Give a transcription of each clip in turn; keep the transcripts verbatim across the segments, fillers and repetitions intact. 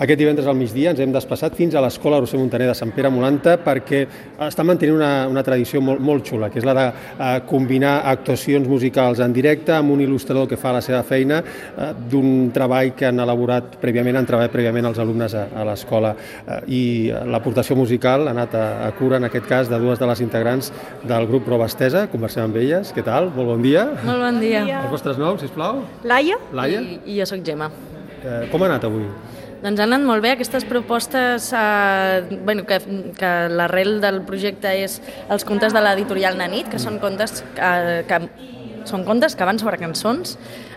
Aquest divendres al migdia ens hem desplaçat fins a l'Escola Roser Muntaner de Sant Pere Molanta perquè està mantenint una, una tradició molt, molt xula, que és la de uh, combinar actuacions musicals en directe amb un il·lustrador que fa la seva feina uh, d'un treball que han elaborat prèviament, han treballat prèviament els alumnes a, a l'escola. Uh, I l'aportació musical ha anat a, a cura, en aquest cas, de dues de les integrants del grup Prova Estesa. Conversem amb elles. Què tal? Molt bon dia. Molt bon dia. Els vostres noms, sisplau? Laia. Laia. I, i jo sóc Gemma. Uh, com ha anat avui? Doncs han anat molt bé aquestes propostes, eh, bueno, que, que l'arrel del projecte és els contes de l'editorial Nanit, que són contes que, que, són contes que van sobre cançons,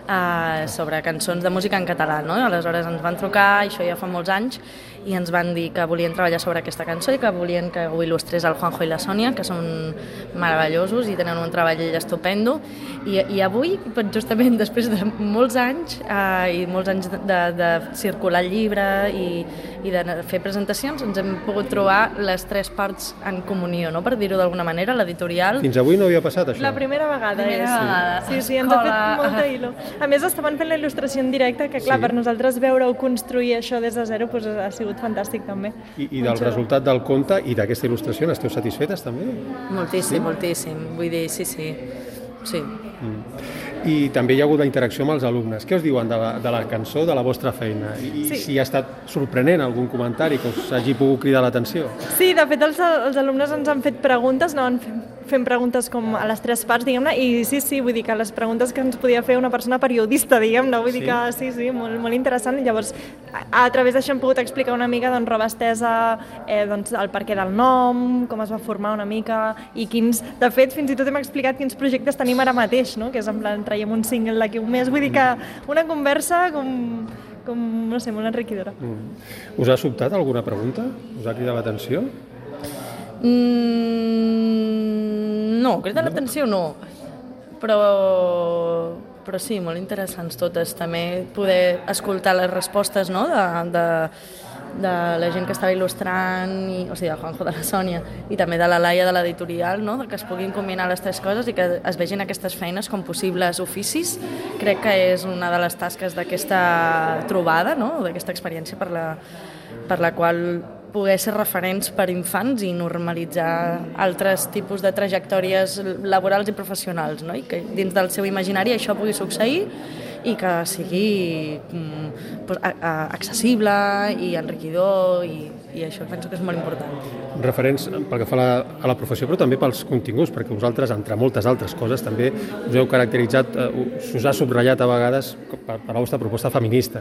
eh, sobre cançons de música en català, no? Aleshores ens van trucar, això ja fa molts anys, i ens van dir que volien treballar sobre aquesta cançó i que volien que ho il·lustrés el Juanjo i la Sònia, que són meravellosos i tenen un treball estupendo. I, i avui, justament després de molts anys eh, i molts anys de, de, de circular el llibre i, i de fer presentacions, ens hem pogut trobar les tres parts en comunió, no? Per dir-ho d'alguna manera, l'editorial... Fins avui no havia passat això? La primera vegada. Primera és. vegada. Sí, sí, ens ha fet molta il·lo. A més, estaven fent la il·lustració en directe, que clar, sí. Per nosaltres veure-ho construir això des de zero doncs, ha sigut fantàstic també. I, i del resultat del conte i d'aquesta il·lustració n'esteu satisfetes també? Moltíssim, sí? moltíssim. Vull dir, sí, sí. sí. Mm. I també hi ha hagut la interacció amb els alumnes. Què us diuen de la, de la cançó, de la vostra feina? I sí. Si ha estat sorprenent algun comentari que us hagi pogut cridar l'atenció? Sí, de fet els, els alumnes ens han fet preguntes, anaven fent, fent preguntes com a les tres parts, diguem-ne, i sí, sí, vull dir que les preguntes que ens podia fer una persona periodista, diguem-ne, vull sí. dir que sí, sí, molt, molt interessant. Llavors, a, a través d'això hem pogut explicar una mica doncs, Roba Estesa, eh, doncs, el perquè del nom, com es va formar una mica, i quins, de fet, fins i tot hem explicat quins projectes tenim ara mateix, no? Que és en plan, traiem un single d'aquí un mes, vull dir que una conversa com, com no sé, molt enriquidora. Mm. Us ha sobtat alguna pregunta? Us ha cridat l'atenció? Mm, no, crida no. l'atenció no, però, però sí, molt interessants totes. També poder escoltar les respostes, no? de, de, de la gent que estava il·lustrant, i, o sigui, de Juanjo, de la Sònia, i també de la Laia de l'editorial, no? Que es puguin combinar les tres coses i que es vegin aquestes feines com possibles oficis. Crec que és una de les tasques d'aquesta trobada, no? D'aquesta experiència per la, per la qual poder ser referents per infants i normalitzar altres tipus de trajectòries laborals i professionals, no? I que dins del seu imaginari això pugui succeir i que sigui mm, pues, a, a, accessible i enriquidor, i, i això penso que és molt important. Referents pel que fa a la, a la professió, però també pels continguts, perquè vosaltres, entre moltes altres coses, també us heu caracteritzat, eh, us ha subratllat a vegades per, per la vostra proposta feminista.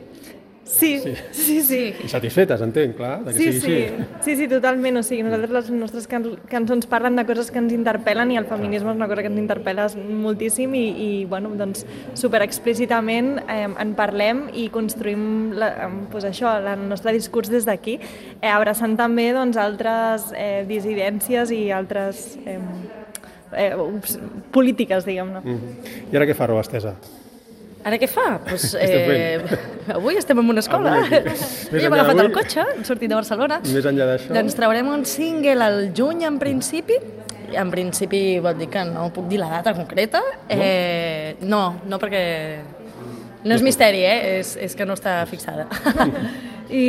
Sí, sí, sí, sí. I satisfetes, entenc, clar, de que sí, sigui sí. així. Sí, sí, totalment. O sigui, nosaltres les nostres can cançons parlen de coses que ens interpel·len i el feminisme és una cosa que ens interpel·la moltíssim i, i bueno, doncs, super explícitament eh, en parlem i construïm la, eh, pues això, el nostre discurs des d'aquí, eh, abraçant també doncs, altres eh, dissidències i altres eh, eh, polítiques, diguem-ne. Mm-hmm. I ara què fa Roba Estesa? Ara què fa? Pues, eh, avui estem en una escola. Hem agafat el cotxe, hem sortit de Barcelona. Més enllà d'això? Doncs traurem un single al juny, en principi. En principi vol dir que no puc dir la data concreta. Eh, no, no perquè... No és misteri, eh? És, és que no està fixada. I,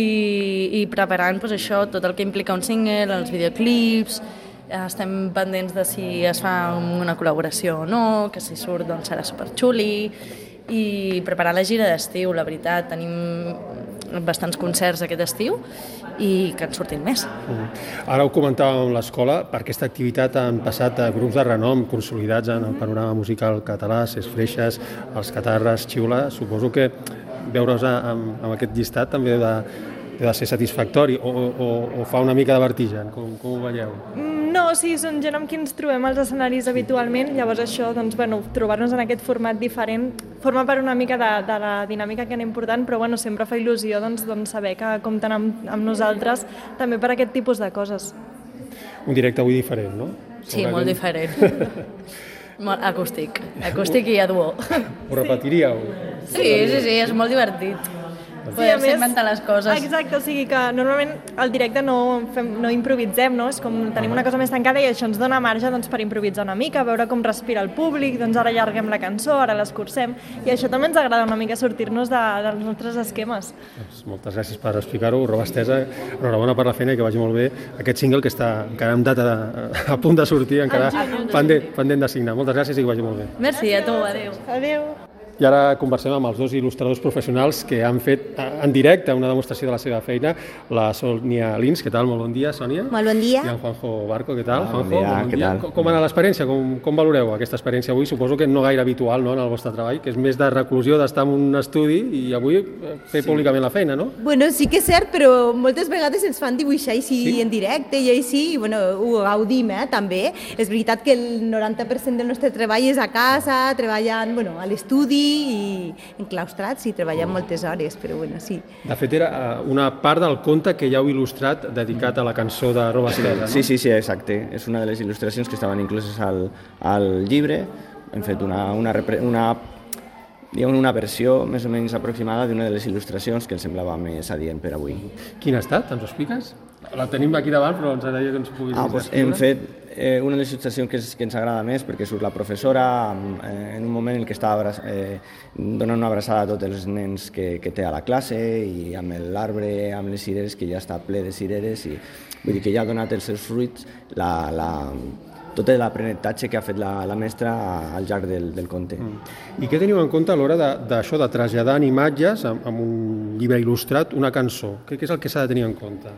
i preparant pues, això, tot el que implica un single, els videoclips. Estem pendents de si es fa una col·laboració o no, que si surt doncs serà superxuli, i preparar la gira d'estiu, la veritat, tenim bastants concerts aquest estiu i que en surtin més. Mm. Ara ho comentàvem amb l'escola, per aquesta activitat han passat a grups de renom consolidats en el panorama musical català, Ses Freixes, Els Catarres, Xiula. Suposo que veure's amb, amb aquest llistat també de, de ser satisfactori o, o, o fa una mica de vertigen. Com, com ho veieu? No, sí, són gent amb qui ens trobem als escenaris habitualment, llavors això, doncs, bueno, trobar-nos en aquest format diferent forma part una mica de, de la dinàmica que anem portant, però bueno, sempre fa il·lusió doncs, doncs, saber que compten amb, amb nosaltres també per aquest tipus de coses. Un directe avui diferent, no? Sí, Segurament... molt diferent. Molt acústic, acústic i a duo. Ho repetiríeu? Sí, sí, sí, és molt divertit. Poder-se inventar les coses. Exacte, o sigui que normalment al directe no, fem, no improvisem, no? És com tenim una cosa més tancada i això ens dona marge doncs, per improvisar una mica, veure com respira el públic, doncs ara allarguem la cançó, ara l'escurcem, i això també ens agrada una mica sortir-nos de, dels nostres esquemes. Doncs moltes gràcies per explicar-ho, roba estesa, enhorabona per la feina i que vagi molt bé aquest single que està encara en data de, a punt de sortir, encara pendent, pendent de signar. Moltes gràcies i que vagi molt bé. Merci a tu, adéu. Adéu. I ara conversem amb els dos il·lustradors professionals que han fet en directe una demostració de la seva feina, la Sònia Lins, què tal? Molt bon dia, Sònia. Molt bon dia. I en Juanjo Barco, què tal? Ah, Juanjo, bon dia, bon què dia. tal? Com ha anat l'experiència? Com, com valoreu aquesta experiència avui? Suposo que no gaire habitual, no?, en el vostre treball, que és més de reclusió, d'estar en un estudi i avui fer sí. públicament la feina, no? Bueno, sí que és cert, però moltes vegades ens fan dibuixar així sí? en directe i així, i bueno, ho gaudim, eh, també. És veritat que el noranta per cent del nostre treball és a casa, treballant, bueno, a l'estudi i enclaustrats i treballant moltes hores, però bueno, sí. De fet, era una part del conte que ja heu il·lustrat dedicat a la cançó de Roba Estesa, no? Sí, sí, sí, exacte. És una de les il·lustracions que estaven incloses al, al llibre. Hem fet una, una, una, diguem, una versió més o menys aproximada d'una de les il·lustracions que ens semblava més adient per avui. Quin ha estat? Ens ho expliques? La tenim aquí davant, però ens agradaria que ens ho puguis ah, doncs hem fet eh, una de les il·lustracions que, és, que ens agrada més perquè surt la professora eh, en un moment en què està eh, donant una abraçada a tots els nens que, que té a la classe i amb l'arbre, amb les cireres, que ja està ple de cireres i vull dir que ja ha donat els seus fruits la, la, tot l'aprenentatge que ha fet la, la mestra al llarg del, del conte. Mm. I què teniu en compte a l'hora d'això, de, de traslladar en imatges, amb, amb un llibre il·lustrat, una cançó? Què, què és el que s'ha de tenir en compte?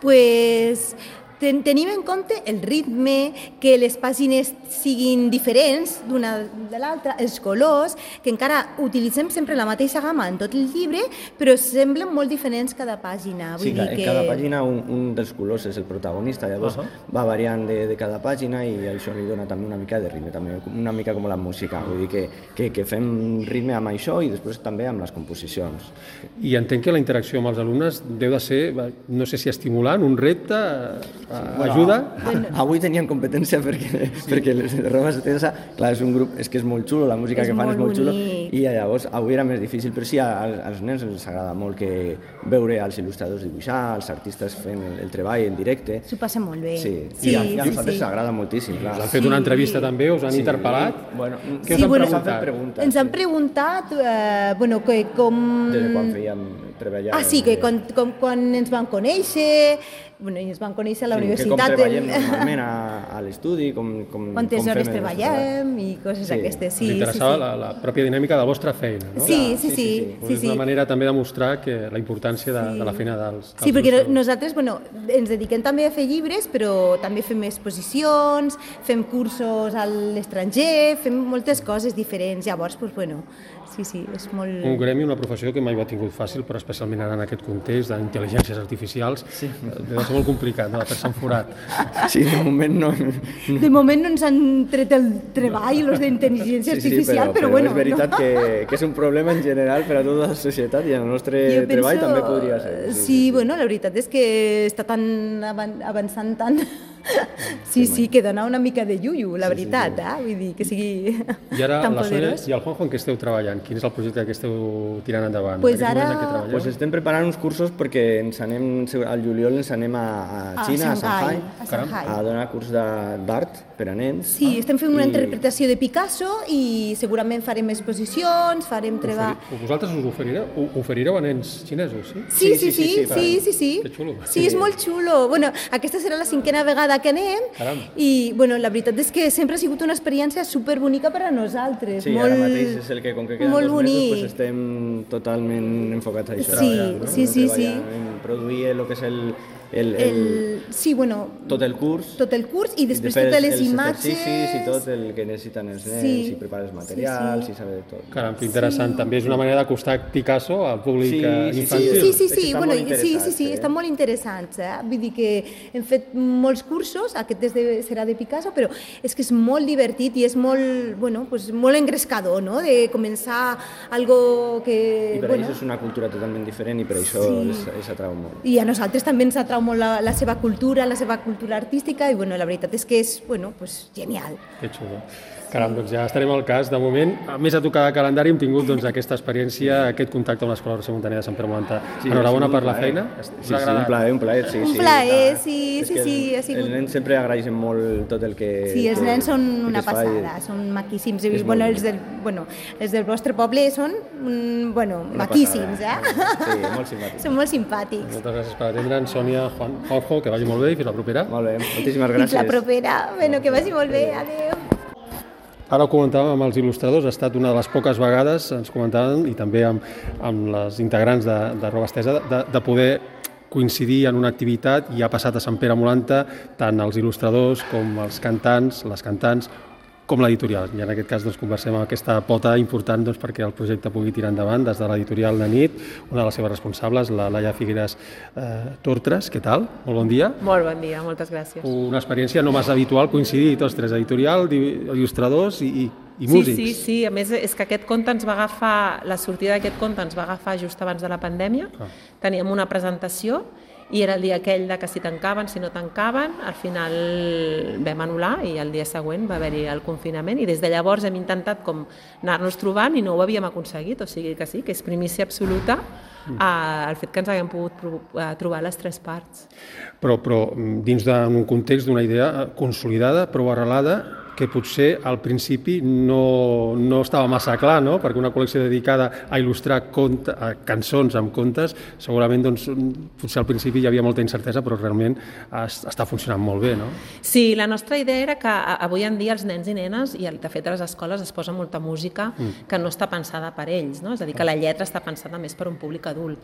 Pues ten, tenim en compte el ritme, que les pàgines siguin diferents d'una de l'altra, els colors, que encara utilitzem sempre la mateixa gamma en tot el llibre, però semblen molt diferents cada pàgina. Vull sí, dir en que... cada pàgina un, un dels colors és el protagonista, llavors uh -huh. va variant de, de cada pàgina i això li dona també una mica de ritme, també una mica com la música, vull dir que, que, que fem ritme amb això i després també amb les composicions. I entenc que la interacció amb els alumnes deu de ser, no sé si estimulant, un repte, Bueno, ajuda? Bueno. Avui tenien competència perquè, sí. perquè les Roba Estesa, clar, és un grup, és que és molt xulo, la música és que fan és molt xulo, bonic. i llavors avui era més difícil, però sí, als, als nens els agrada molt que veure als il·lustradors dibuixar, als artistes fent el, el treball en directe. S'ho passa molt bé. Sí, sí, i a, sí, i a nosaltres sí. sí. agrada moltíssim, clar. Us han fet sí. una entrevista també, us han sí. interpel·lat? Bueno, què us sí, han bueno, preguntat? preguntes, ens han sí. preguntat eh, bueno, que com... Des de quan fèiem treballar... Ah, sí, que quan, com, quan ens van conèixer, bueno, ens van conèixer a la sí, universitat... Que com treballem del... normalment a, a l'estudi, com, com, quantes com hores treballem i coses sí. aquestes. Sí, us interessava sí, sí. La, la pròpia dinàmica de la vostra feina, no? Sí, sí, sí. sí, sí, sí. sí, És sí. una manera també de mostrar que la importància de, sí. de la feina dels... Sí, dels perquè nosaltres bueno, ens dediquem també a fer llibres, però també fem exposicions, fem cursos a l'estranger, fem moltes coses diferents. Llavors, doncs, bueno, sí, sí, és molt... Un gremi, una professió que mai ho ha tingut fàcil, però especialment ara en aquest context d'intel·ligències artificials, sí. deu ser molt complicat, no?, de fer-se un forat. Sí, de moment no... De moment no ens han tret el treball, els d'intel·ligència sí, sí, artificial, però, però, però bueno... és veritat no? que, que és un problema en general per a tota la societat i en el nostre jo treball penso... també podria ser. Sí, sí, sí, bueno, la veritat és que està tan avançant tant... Sí, sí, que dona una mica de llullo, la veritat, sí, sí, sí. eh? Vull dir, que sigui I ara, tan la poderós. Sònia i el Juanjo, en què esteu treballant? Quin és el projecte que esteu tirant endavant? Pues ara... Pues estem preparant uns cursos perquè ens anem, al juliol ens anem a, a Xina, a Shanghai, a, Shanghai. a donar curs d'art per a nens. Sí, estem fent una I... interpretació de Picasso i segurament farem exposicions, farem treball... Vosaltres us oferireu, oferireu a nens xinesos, sí? Sí, sí, sí, sí, sí, sí, sí. Que xulo. Sí, és molt xulo. Bueno, aquesta serà la cinquena vegada que anem. Caram. I, bueno, la veritat és que sempre ha sigut una experiència superbonica per a nosaltres. Sí, molt, ara mateix és el que, com que queden molt dos bonic. mesos, pues estem totalment enfocats a això. Sí, no? sí, sí, sí. En produir el que és el... El, el, el, sí, bueno, tot el curs tot el curs i després I totes les els imatges exercicis i tot el que necessiten els nens sí. i preparar els materials sí, sí. i saber tot. Caram, que interessant, sí. També és una manera d'acostar Picasso al públic sí, infantil. Sí, sí, sí, sí, bueno, sí, sí, sí, eh? estan molt interessants, eh? Vull dir que hem fet molts cursos, aquest és de, serà de Picasso, però és que és molt divertit i és molt, bueno, pues molt engrescador, no?, de començar algo que... I per bueno, ells és una cultura totalment diferent i per això sí. els, els atrau molt. I a nosaltres també ens atrau molt la, la seva cultura, la seva cultura artística i bueno, la veritat és que és bueno, pues, genial. Que xulo. Caram, doncs ja estarem al cas. De moment, a més a tocar de calendari, hem tingut doncs, aquesta experiència, aquest contacte amb l'Escola Roser Muntaner de Sant Pere Molanta. Sí, Enhorabona sí, per la plaer. feina. Sí, sí, un plaer, un plaer, sí. Un sí. plaer, sí, És sí, que sí, ha el- sigut- Els nens sempre agraeixen molt tot el que... Sí, els que- nens són que una es fa i- passada, són maquíssims. És I, molt bueno, bé. els del, bueno, els del vostre poble són mm, bueno, Una maquíssims, eh? passada. Sí, molt simpàtics. Són molt simpàtics. Moltes gràcies per atendre'ns, Sònia, Juan, Juanjo, que vagi molt bé i fins la propera. Molt bé, moltíssimes Fins la gràcies. propera. Bueno, que vagi molt bé. Adéu. Ara ho comentàvem amb els il·lustradors, ha estat una de les poques vegades, ens comentaven, i també amb, amb les integrants de, de Roba Estesa, de, de poder coincidir en una activitat i ha passat a Sant Pere Molanta tant els il·lustradors com els cantants, les cantants, com l'editorial. I en aquest cas doncs, conversem amb aquesta pota important doncs, perquè el projecte pugui tirar endavant des de l'editorial de nit, una de les seves responsables, la Laia Figueres eh, Tortres. Què tal? Molt bon dia. Molt bon dia, moltes gràcies. Una experiència no massa habitual coincidir tots tres, editorial, il·lustradors i, i, i músics. Sí, sí, sí. A més, és que aquest conte ens va agafar, la sortida d'aquest conte ens va agafar just abans de la pandèmia. Ah. Teníem una presentació i era el dia aquell de que si tancaven, si no tancaven, al final vam anul·lar i el dia següent va haver-hi el confinament i des de llavors hem intentat com anar-nos trobant i no ho havíem aconseguit, o sigui que sí, que és primícia absoluta eh, el fet que ens haguem pogut pro- eh, trobar les tres parts. Però, però dins d'un context d'una idea consolidada, prou arrelada, que potser al principi no, no estava massa clar, no? Perquè una col·lecció dedicada a il·lustrar conte, a cançons amb contes, segurament doncs, potser al principi hi havia molta incertesa, però realment es- està funcionant molt bé, no? Sí, la nostra idea era que a- avui en dia els nens i nenes, i de fet a les escoles es posa molta música que no està pensada per ells, no? És a dir, que la lletra està pensada més per un públic adult.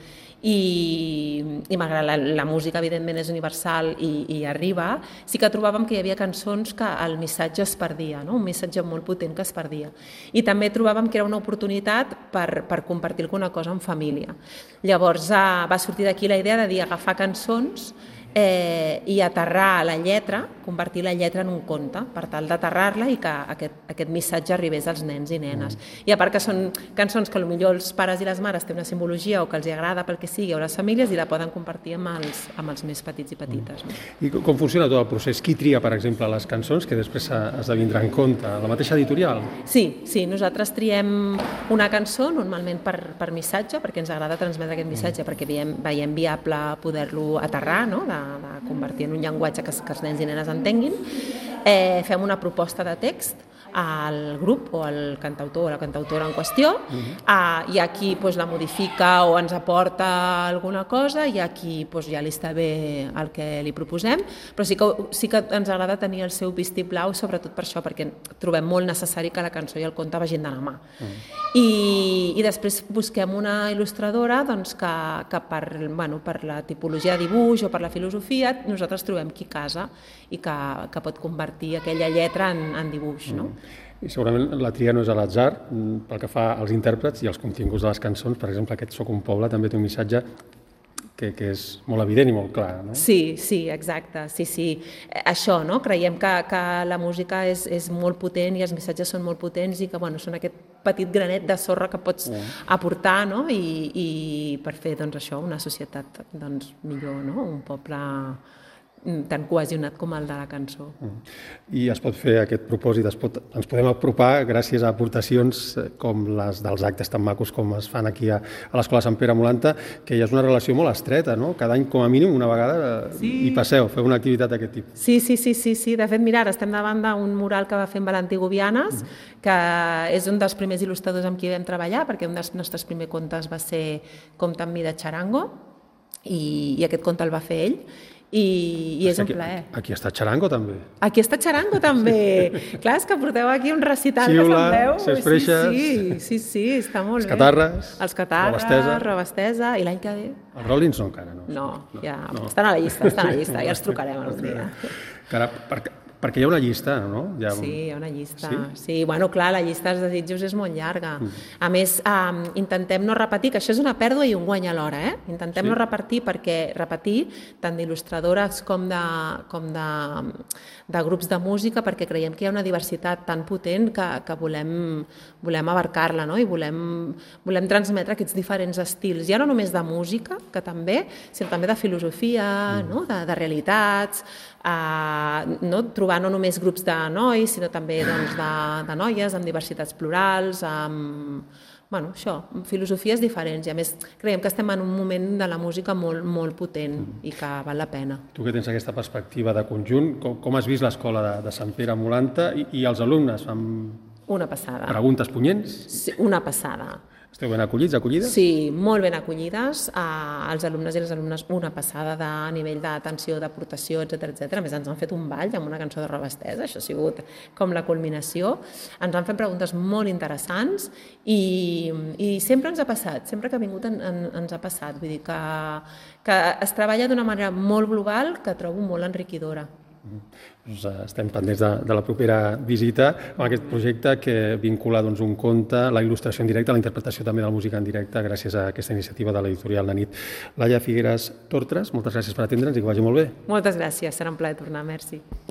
I, i malgrat la, la música evidentment és universal i, i arriba, sí que trobàvem que hi havia cançons que el missatge es perdia, no? Un missatge molt potent que es perdia. I també trobàvem que era una oportunitat per, per compartir alguna cosa en família. Llavors eh, va sortir d'aquí la idea de dir agafar cançons eh, i aterrar la lletra, convertir la lletra en un conte, per tal d'aterrar-la i que aquest, aquest missatge arribés als nens i nenes. Mm. I a part que són cançons que potser els pares i les mares tenen una simbologia o que els agrada pel que sigui a les famílies i la poden compartir amb els, amb els més petits i petites. No? I com funciona tot el procés? Qui tria, per exemple, les cançons que després esdevindran conte? La mateixa editorial? Sí, sí, nosaltres triem una cançó, normalment per, per missatge, perquè ens agrada transmetre aquest missatge, mm. perquè veiem, veiem viable poder-lo aterrar, no? de, de convertir en un llenguatge que, que els nens i nenes entenguin. Eh, fem una proposta de text al grup o al cantautor o la cantautora en qüestió, uh-huh. eh, hi ha qui pues, la modifica o ens aporta alguna cosa, hi ha qui pues, ja li està bé el que li proposem, però sí que, sí que ens agrada tenir el seu vistiplau, sobretot per això, perquè trobem molt necessari que la cançó i el conte vagin de la mà. Uh-huh. I, I després busquem una il·lustradora doncs, que, que per, bueno, per la tipologia de dibuix o per la filosofia nosaltres trobem qui casa i que, que pot convertir aquella lletra en, en dibuix, no? I segurament la tria no és a l'atzar, pel que fa als intèrprets i als continguts de les cançons. Per exemple, aquest Soc un poble també té un missatge que, que és molt evident i molt clar, no? Sí, sí, exacte, sí, sí. Això, no? Creiem que, que la música és, és molt potent i els missatges són molt potents i que bueno, són aquest petit granet de sorra que pots mm. aportar, no? I, i per fer doncs, això, una societat doncs, millor, no? Un poble tan cohesionat com el de la cançó. I es pot fer aquest propòsit, es pot, ens podem apropar gràcies a aportacions com les dels actes tan macos com es fan aquí a, a l'Escola Sant Pere Molanta, que ja és una relació molt estreta, no? Cada any, com a mínim, una vegada sí. hi passeu, feu una activitat d'aquest tipus. Sí, sí, sí, sí, sí. De fet, mira, ara estem davant d'un mural que va fer en Valentí Gubianes, mm. que és un dels primers il·lustradors amb qui vam treballar, perquè un dels nostres primers contes va ser Compte amb mi de Charango, i, i aquest conte el va fer ell, i, i és aquí, un plaer. Aquí està Charango, també. Aquí està Charango, també. Clar, és que porteu aquí un recital Xiula, que se'n veu. ses freixes. Sí, sí, sí, sí, està molt els bé. catarres, Els catarres, roba estesa. roba estesa, i l'any que ve? Els Rollins no encara, no? No, no ja, no. estan a la llista, estan a la llista, ja els trucarem algun dia. Cara, perquè, perquè hi ha una llista, no? Hi ha... Sí, hi ha una llista. Sí? Sí, bueno, clar, la llista dels desitjos és molt llarga. Mm. A més, um, intentem no repetir, que això és una pèrdua i un guany alhora, eh? Intentem sí? no repetir perquè repetir tant d'il·lustradores com, de, com de, de grups de música, perquè creiem que hi ha una diversitat tan potent que, que volem, volem abarcar-la, no? I volem, volem transmetre aquests diferents estils, ja no només de música, que també, sinó també de filosofia, mm. no? de, de realitats, uh, no? Trobar trobar no només grups de nois, sinó també doncs, de, de noies amb diversitats plurals, amb bueno, això, filosofies diferents. I a més creiem que estem en un moment de la música molt, molt potent i que val la pena. Tu que tens aquesta perspectiva de conjunt, com, com has vist l'escola de, de Sant Pere Molanta i, i els alumnes? Fan una passada. Preguntes punyents? Sí, una passada. Esteu ben acollits, acollides? Sí, molt ben acollides. Uh, els alumnes i les alumnes una passada de nivell d'atenció, d'aportació, etcètera, etcètera. A més, ens han fet un ball amb una cançó de Roba Estesa, això ha sigut com la culminació. Ens han fet preguntes molt interessants i, i sempre ens ha passat, sempre que ha vingut en, en, ens ha passat. Vull dir que, que es treballa d'una manera molt global que trobo molt enriquidora. Doncs estem pendents de, de la propera visita amb aquest projecte que vincula doncs, un conte, la il·lustració en directe, la interpretació també de la música en directe gràcies a aquesta iniciativa de l'editorial La Nit. Laia Figueras Tortres, moltes gràcies per atendre'ns i que vagi molt bé. Moltes gràcies, serà un plaer tornar, merci.